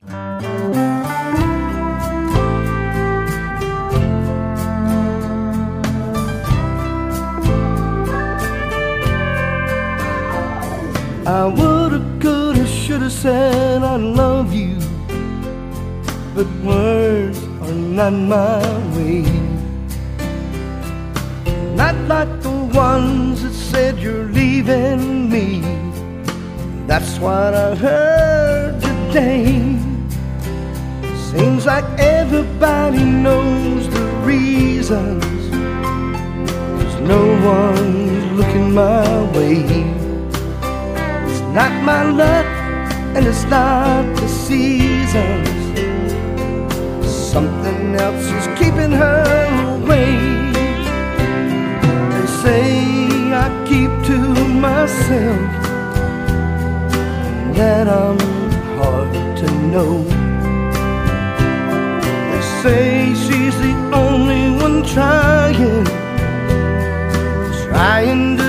I woulda, coulda, shoulda said I love you, but words are not my way. Not like the ones that said you're leaving me. That's what I heard today. Seems like everybody knows the reasons. There's no one looking my way. It's not my luck and it's not the seasons. Something else is keeping her away. They say I keep to myself, that I'm hard to know. They say she's the only one trying to